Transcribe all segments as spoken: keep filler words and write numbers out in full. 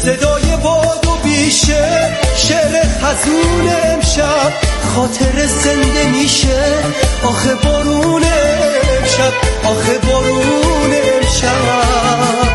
صدای باد و بیشه شعر خزون امشب خاطر زنده میشه آخه بارون امشب آخه بارون امشب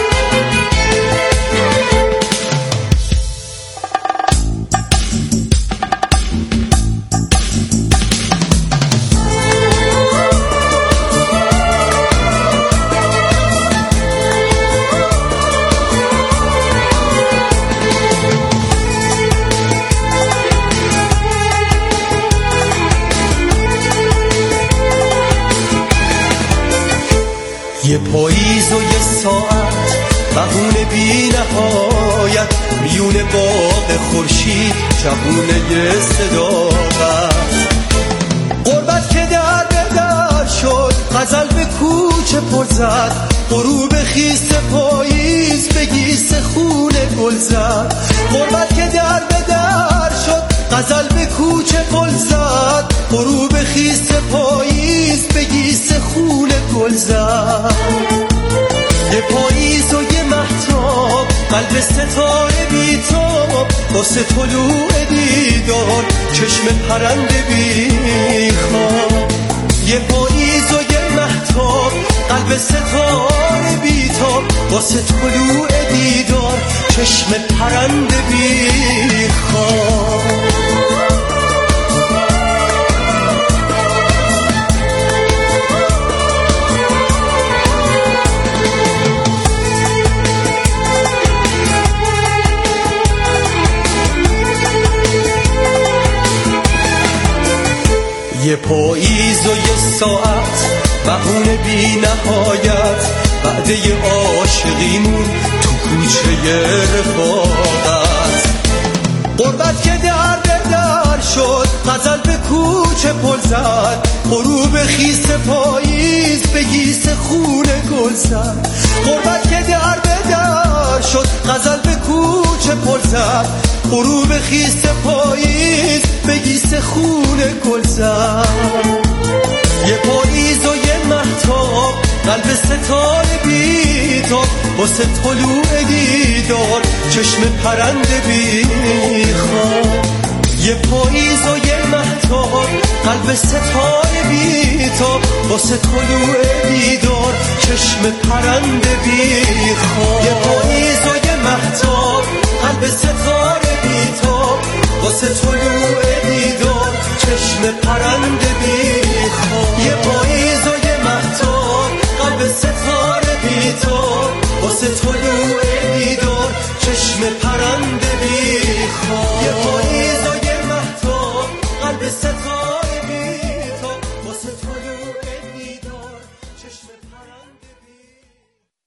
یه پاییز و یه ساعت بهونه بی نهایت میون باغ خورشید جوونه یه صداقت غربت که در به در شد غزل به کوچه پر زد غروب خیس پاییز به گیس خونه گل زد غربت که در به در شد غزل به کوچه پل زد غروب خیس پاییز به گیس خونه گل زد یه پاییز و یه مهتاب قلب ستاره بیتاب واسه طلوع دیدار چشم پرنده بیخواب یه پاییز و یه مهتاب قلب ستاره بیتاب واسه طلوع دیدار چشم پرنده بیخواب یه پاییز و یه ساعت بهونه بی نهایت بعد یه عاشقیمون تو کوچه رفاقت غربت که در به در شد غزل به کوچه پل زد غروب خیس پاییز به گیس خونه گل زد غربت که در به در شد غزل به کوچه پل زد غروب خیس پاییز به گیس خونه گل زد یه پاییز و یه مهتاب قلب ستاره بیتاب واسه طلوع دیدار چشم پرنده بیخواب یه پاییز و یه مهتاب قلب ستاره بیتاب واسه طلوع دیدار چشم پرنده بیخواب یه پاییز و یه مهتاب قلب ستاره بیتاب واسه طلوع دیدار چشم پرنده بیخواب یه پاییز و یه مهتاب قلب ستاره بیتاب واسه طلوع دیدار چشم پرنده بیخواب یه پاییز و یه مهتاب قلب ستاره بیتاب واسه طلوع دیدار چشم پرنده بیخواب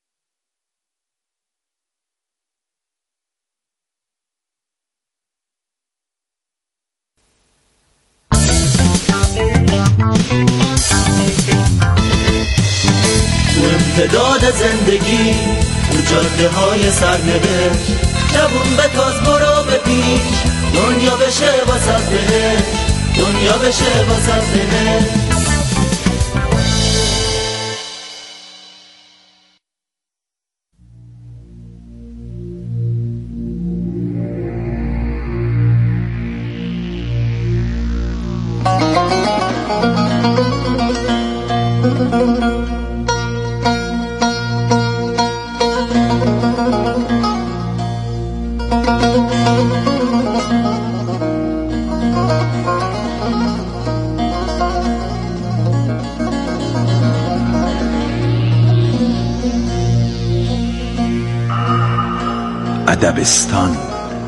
تو امتداد زندگی تو جاده های سرنوشت جوون به تاز برو به پیش دنیا بشه واسه بهش دنیا بشه واسه بهش ادبستان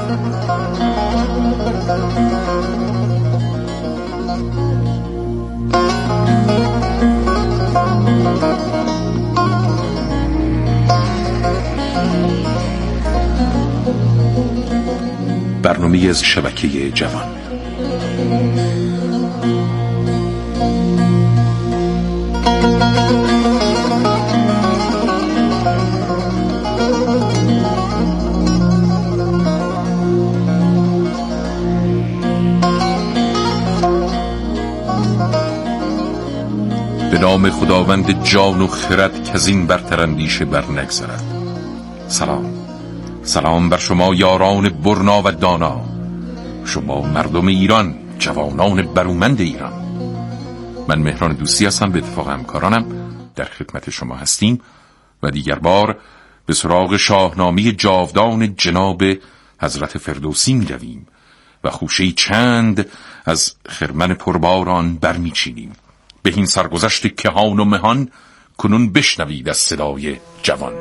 برنامه از شبکه جوان. به نام خداوند جان و خرد که از این برتر اندیشه بر نگذرد. سلام، سلام بر شما یاران برنا و دانا، شما مردم ایران، جوانان برومند ایران. من مهران دوستی هستم، به اتفاق همکارانم در خدمت شما هستیم و دیگر بار به سراغ شاهنامه جاودان جناب حضرت فردوسی می رویم و خوشه چند از خرمن پرباران برمی چینیم. به این سرگذشت کهان و مهان کنون بشنوید از صدای جوان.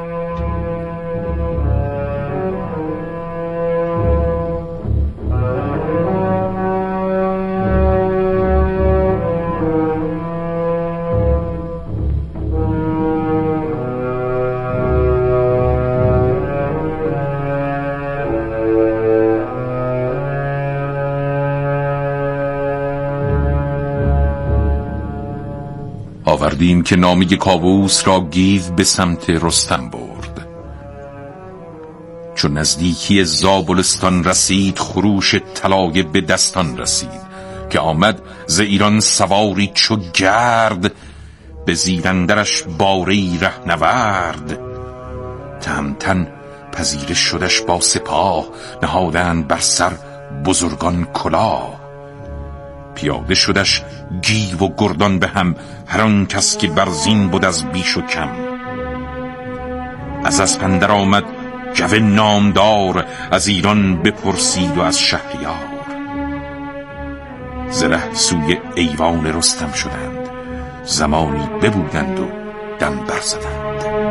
آوردیم که نامه کاووس را گیو به سمت رستم برد. چون نزدیکی زابلستان رسید، خروش طلایه به دستان رسید. که آمد ز ایران سواری چو گرد، به زیرندرش باری رهنورد. تهمتن پذیره شدش با سپاه، نهادند بر سر بزرگان کلاه. پیاده شدش گیو و گردان به هم، هر آن کس که بر زین بود از بیش و کم. از اسپندر آمد گو نامدار، از ایران بپرسید و از شهریار. ز ره سوی ایوان رستم شدند، زمانی ببودند و دم برزدند.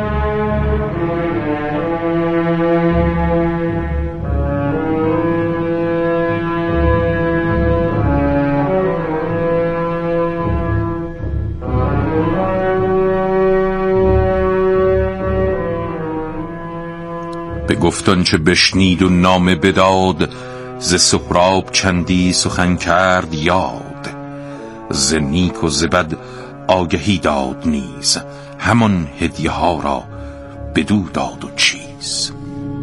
به گفتان چه بشنید و نامه بداد، ز سهراب چندی سخن کرد یاد. ز نیک و ز بد آگهی داد نیز، همان هدیه ها را بدو داد و چیز.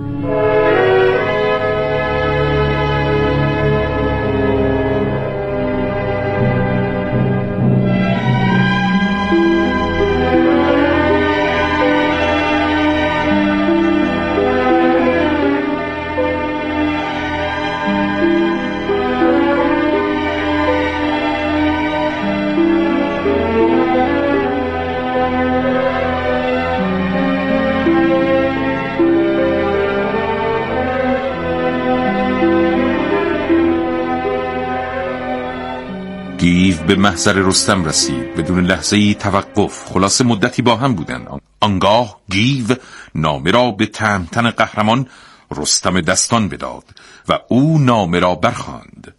گیو به محضر رستم رسید بدون لحظه‌ای توقف. خلاصه مدتی با هم بودند. آنگاه گیو نامه را به تهمتن قهرمان رستم دستان بداد و او نامه را برخواند.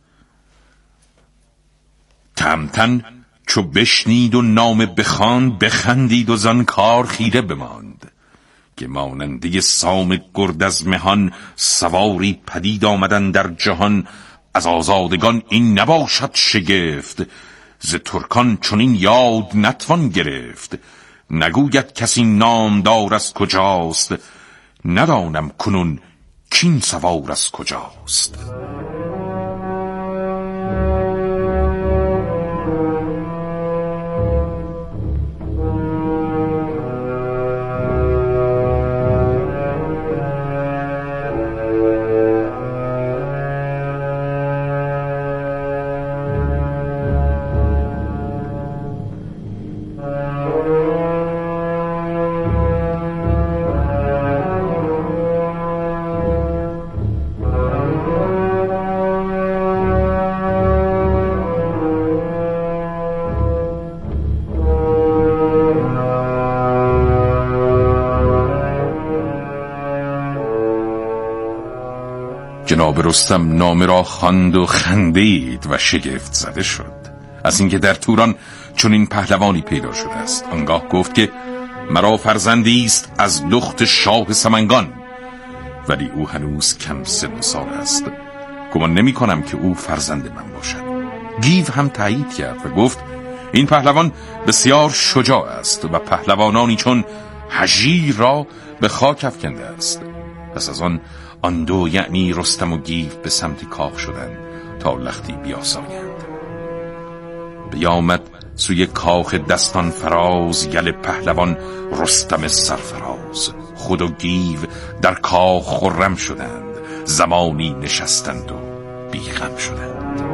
تهمتن چو بشنید و نامه بخواند، بخندید و زان کار خیره بماند. که ماننده سام گرد از مهان، سواری پدید آمدن در جهان. از آزادگان این نباشد شگفت، ز ترکان چنین یاد نتوان گرفت. نگوید کسی نامدار از کجاست، ندانم کنون کین سوار از کجاست. جناب رستم نامه را خواند و خندید و شگفت زده شد از اینکه در توران چون این پهلوانی پیدا شده است. آنگاه گفت که مرا فرزندی است از لخت شاه سمنگان، ولی او هنوز کم سن و سال است. گمان نمی کنم که او فرزند من باشد. گیو هم تایید کرد و گفت این پهلوان بسیار شجاع است و پهلوانانی چون هژیر را به خاک افکنده است. پس از آن آن دو یعنی رستم و گیو به سمت کاخ شدند تا لختی بیاسایند. بیامد سوی کاخ دستان فراز، گل پهلوان رستم سرفراز. خود و گیو در کاخ خرم شدند، زمانی نشستند و بیغم شدند.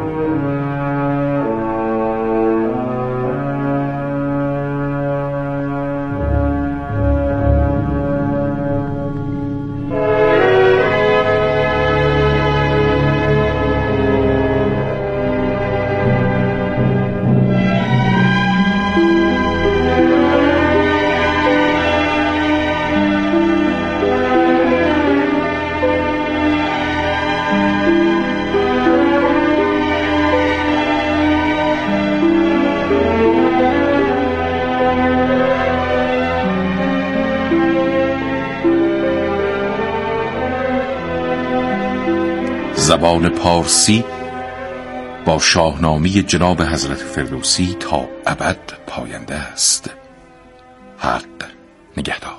زبان پارسی با شاهنامه جناب حضرت فردوسی تا ابد پاینده است. حق نگهدار.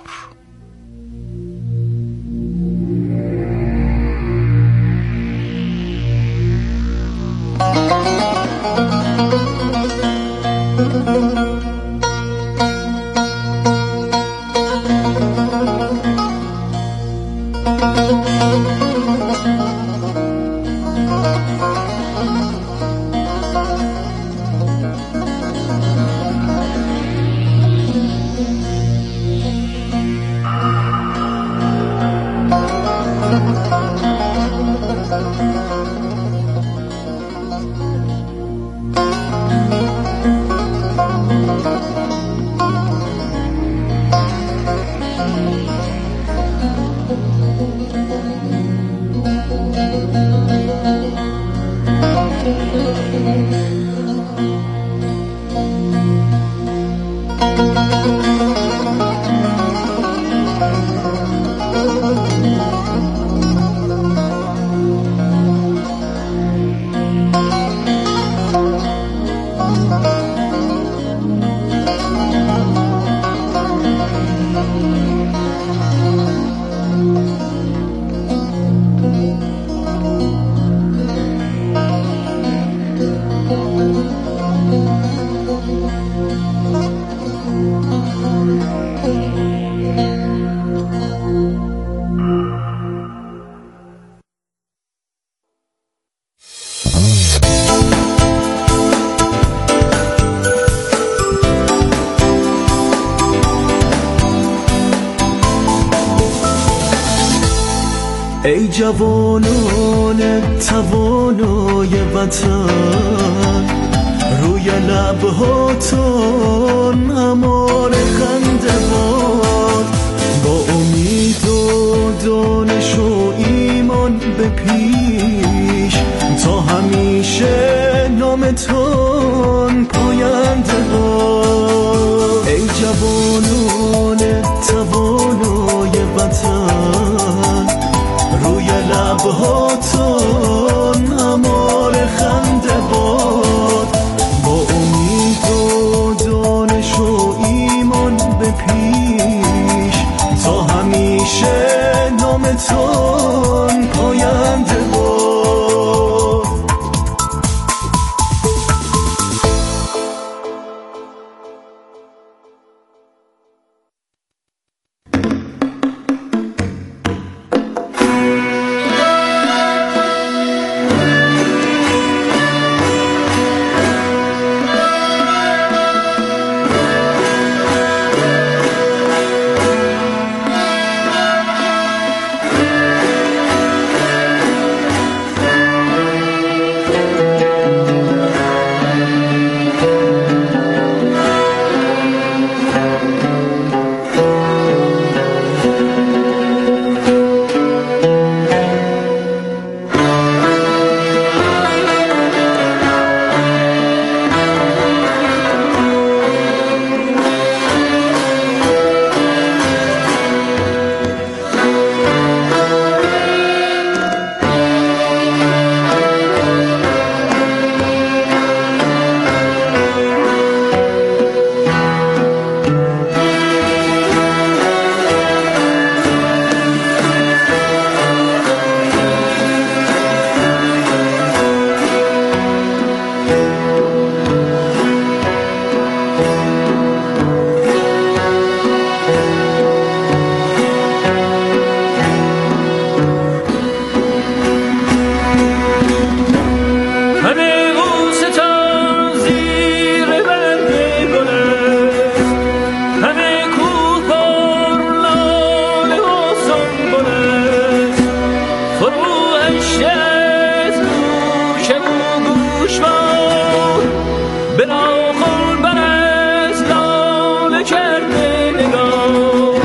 ای جوانان توانای وطن، روی لبهاتون امان خنده باد، با امید و دانش و ایمان به پیش، تا همیشه نامتون پاینده باد. ای جوانان توانای وطن، روی لبهاتون امان خنده باد، با امید و دانش و ایمان به پیش، تا همیشه نامتون پاینده باد. به ناخن بر از لاله کرده نگاه.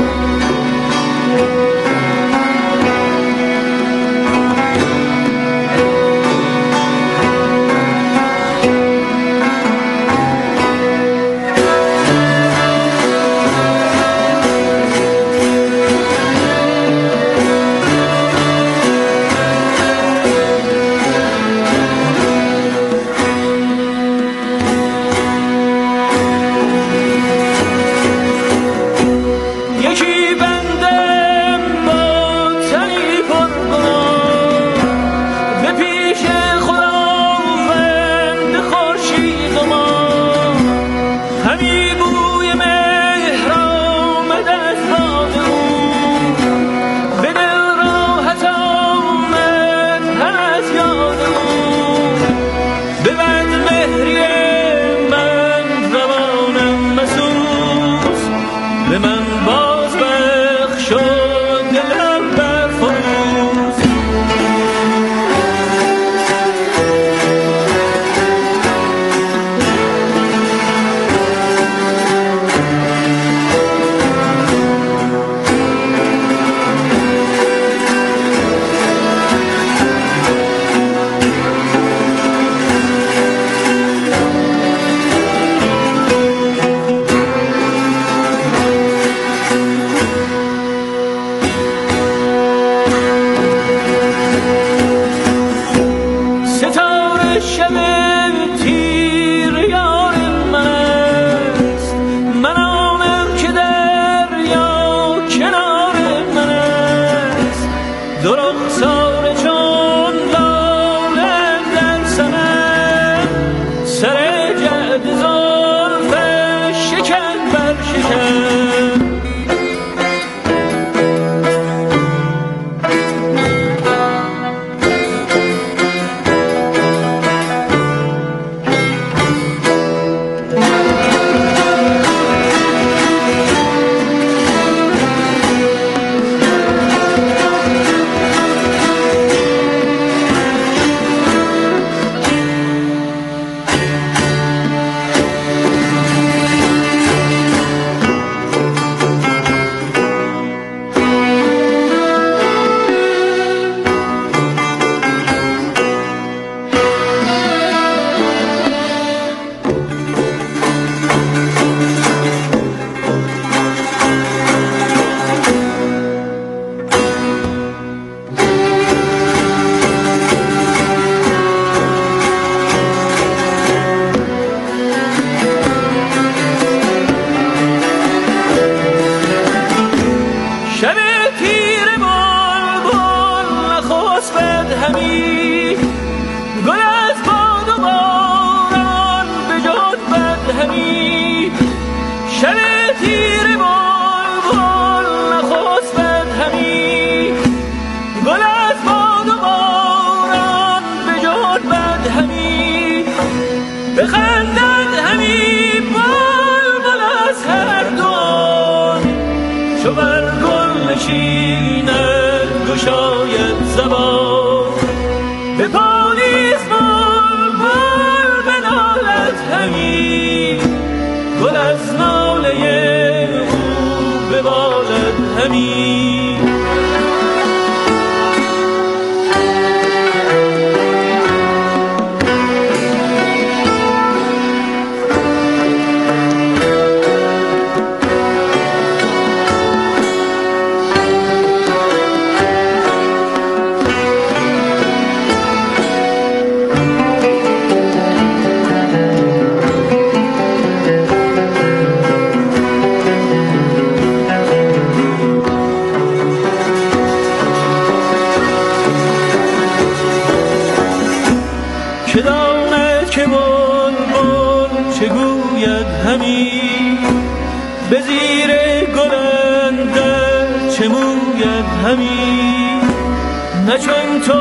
نه چون تو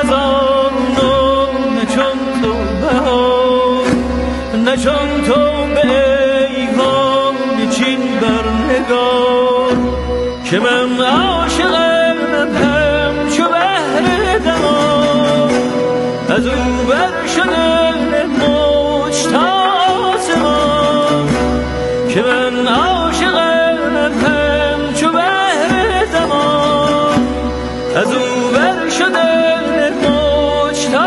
خزان و نه چون تو بهار، نه چون تو به ایوان چین بر نگار، که من عاشقم همچو بحر دمار، از او بر شده مجتمع سر شده موج تا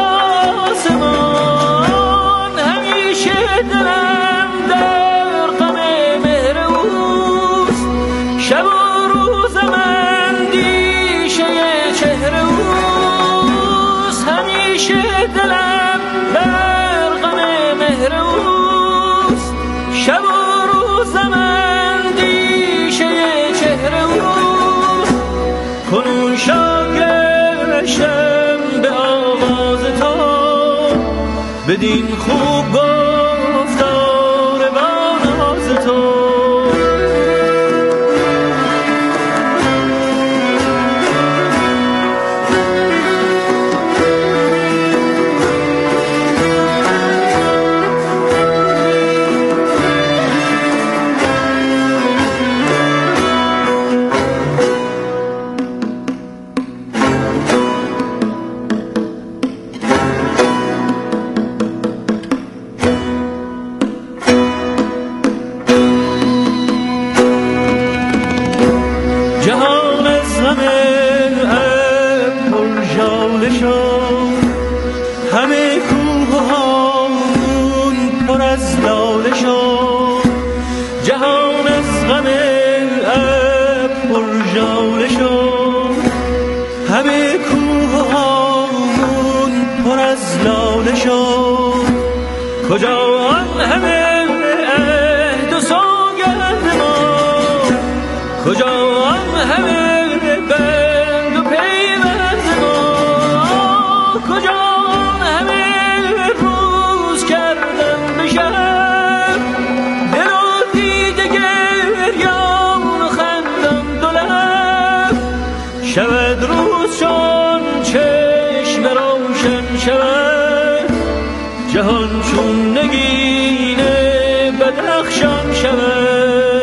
آسمان، همیشه دلم در غم مهر اوست، شب و روز من دیشه چهره اوست، همیشه دلم در غم مهر اوست، شب و روز من دیشه چهره اوست. کنون شاگرشم به آواز تو، بدین خوب گفتار با ناز تو. جهان از غم ابر پرژاله شد، همه کوه و هامون پر از لاله شد. جهان از غم ابر پرژاله شد، همه کوه و هامون پر از لاله شد. کجا آن همه عهد و سوگند ما، کجا همه بند و پیوند ما، کجا همه روز کردن به شب، دل و دیده گریان و خندان دو لب. شود روز چون چشم روشن شود، جهان چون نگین بدرخشان شود.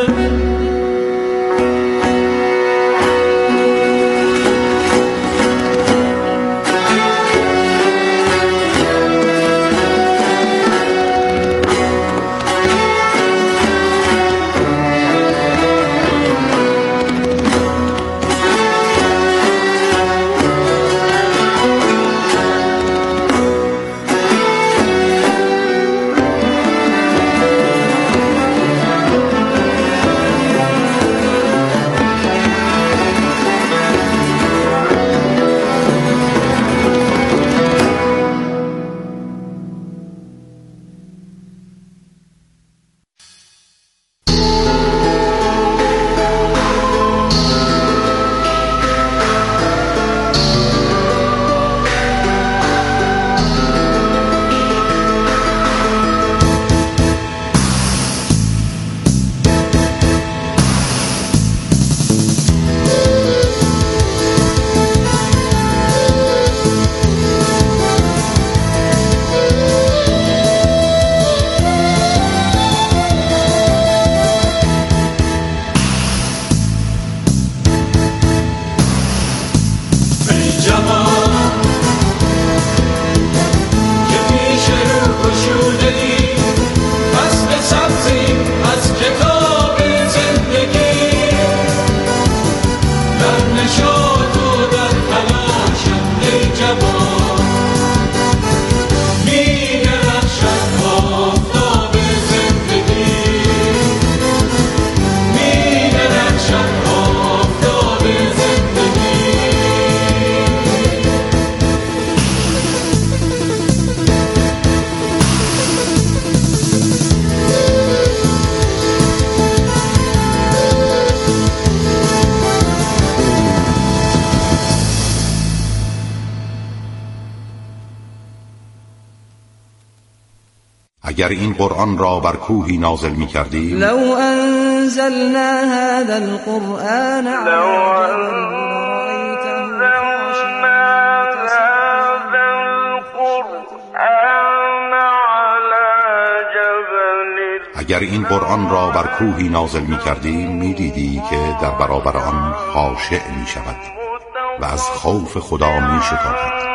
اگر این قرآن را بر کوهی نازل می کردیم، لو انزلنا هذا القرآن اگر این قرآن را بر کوهی نازل می کردیم می دیدی که در برابر آن خاشع می شود و از خوف خدا می شتابد.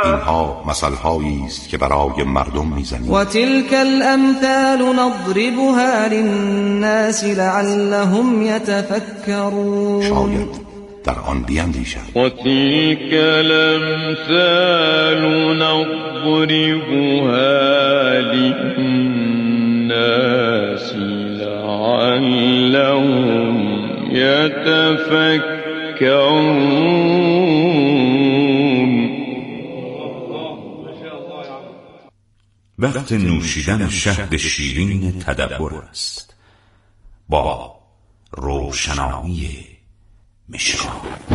اینها مثل‌هایی است که برای مردم می‌زنیم. و تلک الامثال نضربها للناس لعلهم یتفکرون. شاید در آن بیندیشند. و تلک الامثال نضربها للناس لعلهم یتفکرون. وقت نوشیدن شهد شیرین تدبر است با روشنایی مشکان.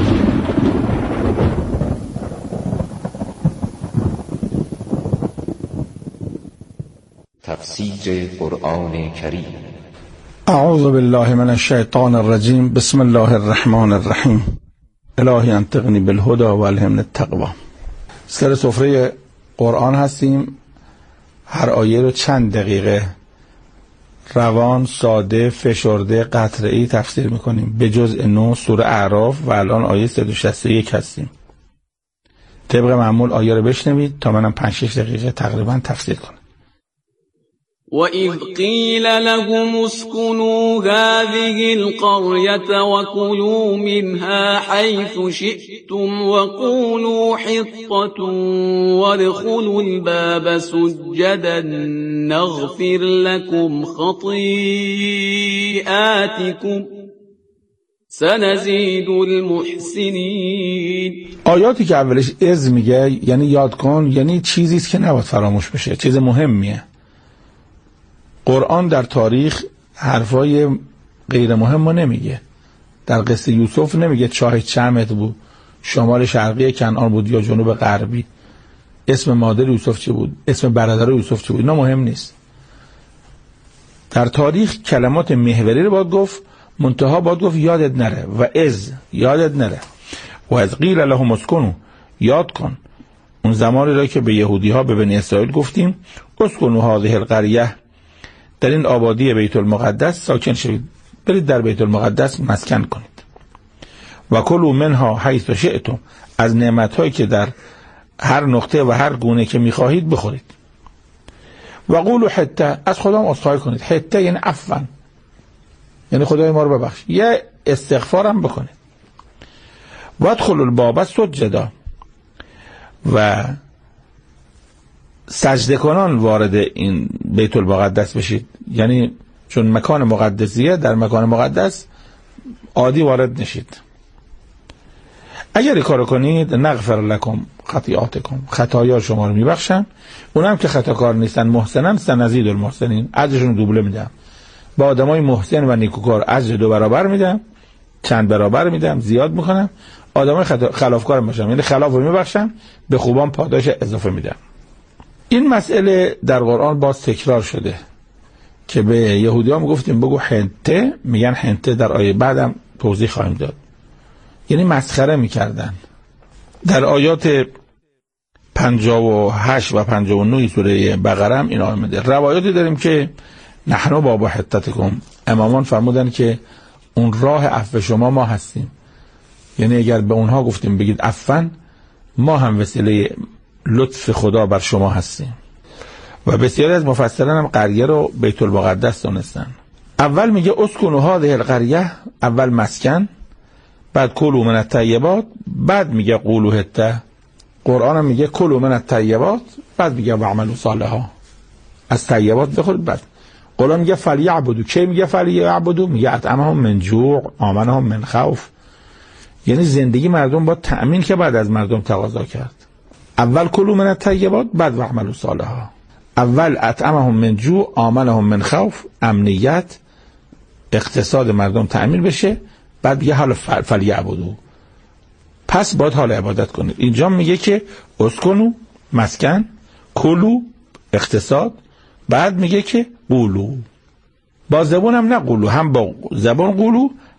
تفسیر قرآن کریم. اعوذ بالله من الشیطان الرجیم. بسم الله الرحمن الرحیم. الهی انطقنی بالهدى و الهمنی التقوی. سر سفره قرآن هستیم. هر آیه رو چند دقیقه روان، ساده، فشرده، قطره‌ای تفسیر میکنیم به جزء نو سوره اعراف و الان آیه صد و شصت و یک هستیم. طبق معمول آیه رو بشنوید تا منم پنج شش دقیقه تقریبا تفسیر کنم. وَإِذْ قِيلَ لَهُمُ اسْكُنُوا هَٰذِهِ الْقَرْيَةَ وَكُلُوا مِنْهَا حَيْثُ شِئْتُمْ وَقُولُوا حِطَّةٌ وَادْخُلُوا الْبَابَ سُجَّدًا نَغْفِرْ لَكُمْ خَطِيئَاتِكُمْ سَنَزِيدُ الْمُحْسِنِينَ. آیاتی که اولش از میگه یعنی یاد کن، یعنی چیزی است که نباید فراموش بشه، چیز مهمیه. قرآن در تاریخ حرفای غیر مهم رو نمیگه. در قصه یوسف نمیگه چاه چمت بود، شمال شرقی کنعان بود یا جنوب غربی، اسم مادر یوسف چی بود، اسم برادر یوسف چی بود، اینا مهم نیست. در تاریخ کلمات محوری رو باید گفت، منتها باید گفت یادت نره و از یادت نره. و از قیل لهم اسکنوا، یاد کن اون زمانی را که به یهودی ها به بنی اسرائیل گفتیم اسکنوا هذه القریه، در این آبادی بیت المقدس ساکن شوید، برید در بیت المقدس مسکن کنید. و کلوا منها حیث شئتم، از نعمت‌هایی که در هر نقطه و هر گونه که می‌خواهید بخورید. و قولوا حته، از خدا عذرخواهی کنید. حته یعنی عفوا، یعنی خدای ما رو ببخش، یه استغفارم بکنید. و ادخلوا الباب سجدا، و سجده کنان وارد این بیت المقدس بشید. یعنی چون مکان مقدسیه، در مکان مقدس عادی وارد نشید. اگر این کارو کنید نغفر لکم خطیئاتکم، خطایا شما رو میبخشم. اونم که خطاکار نیستن محسنن سنزید المحسنین، اجرشون دوبله میدم. با آدمای محسن و نیکوکار اجر دو برابر میدم، چند برابر میدم، زیاد میکنم. آدمای خلافکار باشم یعنی خلاف رو میبخشم، به خوبان پاداش اضافه میدم. این مسئله در قرآن باز تکرار شده که به یهودی ها میگفتیم بگو حنته، میگن حنته، در آیه بعدم توضیح خواهیم داد. یعنی مسخره میکردن. در آیات پنجاه و هشت و پنجاه و نه سوره بقره هم این آمده. روایاتی داریم که نحن باب حتتکم، امامان فرمودن که اون راه عفو شما ما هستیم. یعنی اگر به اونها گفتیم بگید عفوا، ما هم وسیله لطف خدا بر شما هستیم. و بسیاری از مفسران هم قریه رو بیت المقدس دونستن. اول میگه اسکنوا هذه القریه، اول مسکن، بعد کلوا من الطیبات، بعد میگه قولوا حته. قرآن هم میگه کلوا من الطیبات، بعد میگه واعملوا صالحا، از طیبات بخورید. بعد قرآن میگه فلیعبدوا، کی میگه فلیعبدوا؟ میگه اطعمهم من جوع آمنهم من خوف. یعنی زندگی مردم با تأمین که بعد از مردم تقاضا کرد. اول کلوا من الطیبات، بعد واعملوا صالحا. اول اطعمهم من جوع آمنهم من خوف، امنیت اقتصاد مردم تأمین بشه، بعد دیگه حالا فلیعبدوا، پس باید حال عبادت کنید. اینجا میگه که اسکنوا مسکن، کلوا اقتصاد، بعد میگه که قولوا. با زبان هم نه قولوا، هم با زبان قولوا،